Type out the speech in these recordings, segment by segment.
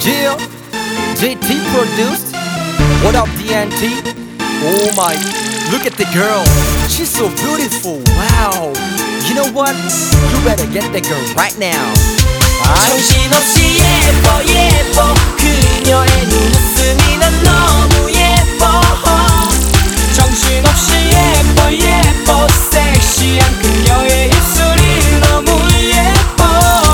Yeah, JT produced. What up, DNT? Oh my, look at the girl. She's so beautiful. Wow. You know what? You better get that girl right now. 정신없이 예뻐 예뻐 그녀의 눈웃음이 난 너무 예뻐. 정신없이 예뻐 예뻐 섹시한 그녀의 입술이 너무 예뻐.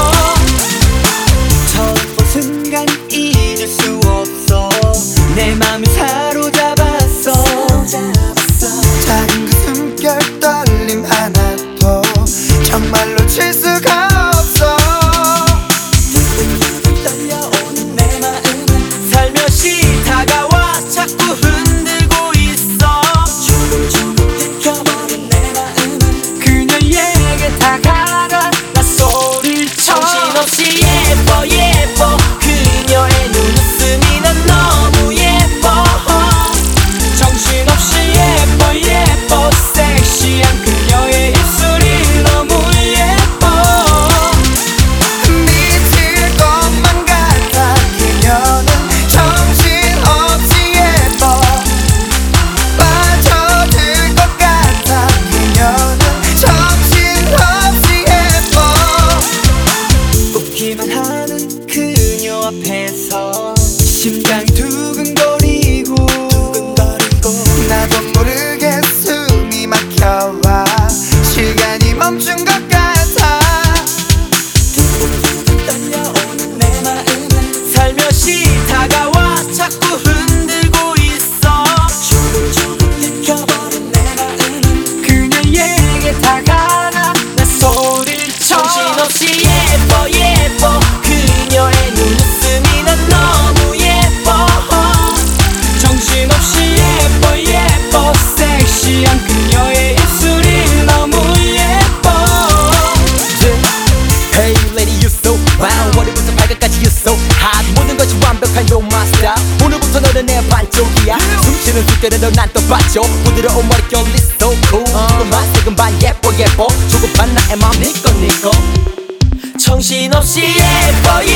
처음 본 순간 잊을 수 없어. 내 맘을 사로잡았어. 작은 그 숨결 떨림 하나도 정말로 칠 수가 없어. 떨려오는 내 마음은 살며시 다가와 자꾸 흔들고 있어. 조금조금 들켜버린 내 마음은 그녀에게 다가가 나 소리를 쳐. 정신없이 예뻐 예뻐 그녀의 눈웃음이 난 너무 예뻐. 정신없이 예뻐 예뻐 섹시한 그녀의 입술이 너무 예뻐. 미칠 것만 같아. 그녀는 정신없이 예뻐. 빠져들 것 같아. 그녀는 정신없이 예뻐. 웃기만 하는 그녀 앞에서 심장이 두근거리고 나도 모르게 숨이 막혀와 시간이 멈춘 것 같아. 떨려오는 내 마음은 살며시 다가와 자꾸 흔들고 있어. 조금조금 느껴버린 내 마음은 그녀에게 다가가 나 소리를 쳐. 정신없이 예뻐 예뻐 그녀의 눈웃음이 난 너무 예뻐. 정신없이 예뻐 예뻐 섹시한 그녀의 입술이 너무 예뻐. Hey lady, you so wow. 머리부터 발끝까지 you so hot. 모든 것이 완벽한 you're my style. 오늘부터 너는 내 반쪽이야. 숨쉬는 숨결에도 난 또 빠져. 부드러운 머릿결 is so cool. 맛색은 반 예뻐 예뻐. 조급한 나의 맘 니꺼 니꺼. 정신없이 예뻐